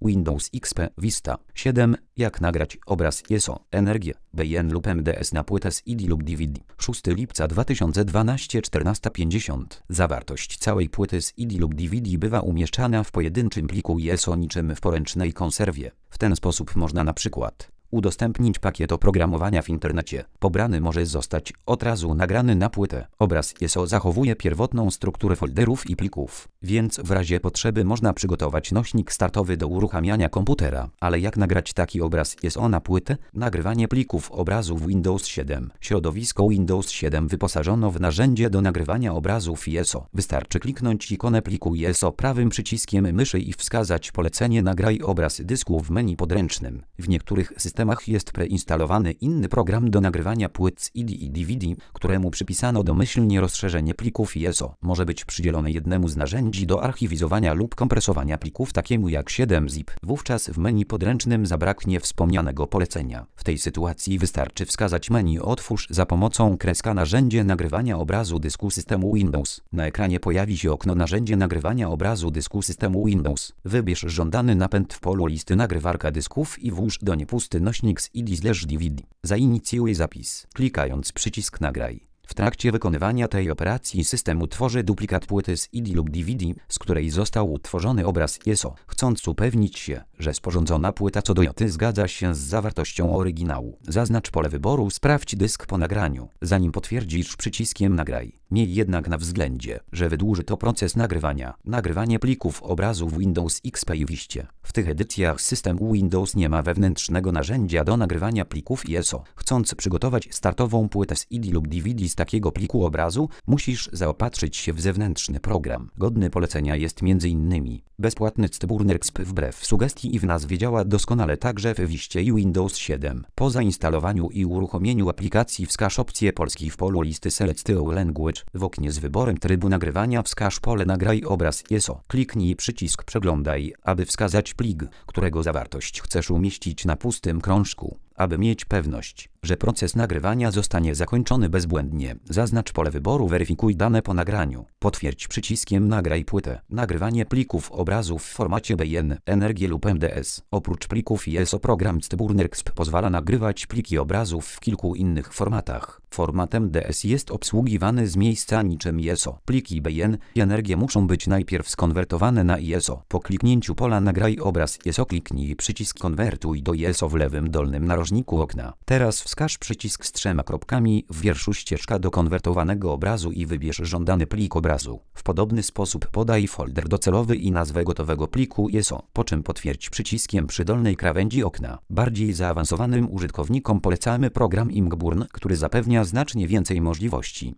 Windows XP Vista 7. Jak nagrać obraz ISO, energię, BIN lub MDS na płytę CD lub DVD. 6 lipca 2012 14:50. Zawartość całej płyty CD lub DVD bywa umieszczana w pojedynczym pliku ISO niczym w poręcznej konserwie. W ten sposób można na przykład udostępnić pakiet oprogramowania w internecie. Pobrany może zostać od razu nagrany na płytę. Obraz ISO zachowuje pierwotną strukturę folderów i plików, więc w razie potrzeby można przygotować nośnik startowy do uruchamiania komputera. Ale jak nagrać taki obraz ISO na płytę? Nagrywanie plików obrazu w Windows 7. Środowisko Windows 7 wyposażono w narzędzie do nagrywania obrazów ISO. Wystarczy kliknąć ikonę pliku ISO prawym przyciskiem myszy i wskazać polecenie Nagraj obraz dysku w menu podręcznym. W niektórych systemach jest preinstalowany inny program do nagrywania płyt CD i DVD, któremu przypisano domyślnie rozszerzenie plików ISO. Może być przydzielone jednemu z narzędzi do archiwizowania lub kompresowania plików takiemu jak 7-zip. Wówczas w menu podręcznym zabraknie wspomnianego polecenia. W tej sytuacji wystarczy wskazać menu Otwórz za pomocą kreska narzędzie nagrywania obrazu dysku systemu Windows. Na ekranie pojawi się okno Narzędzie nagrywania obrazu dysku systemu Windows. Wybierz żądany napęd w polu listy nagrywarka dysków i włóż do niej pusty nośnik CD/DVD. Zainicjuj zapis, klikając przycisk Nagraj. W trakcie wykonywania tej operacji system utworzy duplikat płyty CD lub DVD, z której został utworzony obraz ISO. Chcąc upewnić się, że sporządzona płyta co do joty zgadza się z zawartością oryginału, zaznacz pole wyboru Sprawdź dysk po nagraniu, zanim potwierdzisz przyciskiem Nagraj. Miej jednak na względzie, że wydłuży to proces nagrywania. Nagrywanie plików obrazu w Windows XP i Vistie. W tych edycjach system Windows nie ma wewnętrznego narzędzia do nagrywania plików ISO. Chcąc przygotować startową płytę CD lub DVD z takiego pliku obrazu, musisz zaopatrzyć się w zewnętrzny program. Godny polecenia jest m.in. bezpłatny Stburner XP. Wbrew sugestii i w nazwie działa doskonale także w Vistie i Windows 7. Po zainstalowaniu i uruchomieniu aplikacji wskaż opcję polski w polu listy Select All Language. W oknie z wyborem trybu nagrywania wskaż pole Nagraj obraz ISO. Kliknij przycisk Przeglądaj, aby wskazać plik, którego zawartość chcesz umieścić na pustym krążku. Aby mieć pewność, że proces nagrywania zostanie zakończony bezbłędnie, zaznacz pole wyboru Weryfikuj dane po nagraniu. Potwierdź przyciskiem Nagraj płytę. Nagrywanie plików obrazu w formacie BIN, energię lub MDS. Oprócz plików ISO program Stburner XP pozwala nagrywać pliki obrazów w kilku innych formatach. Format MDS jest obsługiwany z miejsca niczym ISO. Pliki BIN i energię muszą być najpierw skonwertowane na ISO. Po kliknięciu pola Nagraj obraz ISO kliknij przycisk Konwertuj do ISO w lewym dolnym narożniku okna. Teraz wskaż przycisk z 3 kropkami w wierszu Ścieżka do konwertowanego obrazu i wybierz żądany plik obrazu. W podobny sposób podaj folder docelowy i nazwę gotowego pliku ISO, po czym potwierdź przyciskiem przy dolnej krawędzi okna. Bardziej zaawansowanym użytkownikom polecamy program Inkburn, który zapewnia znacznie więcej możliwości.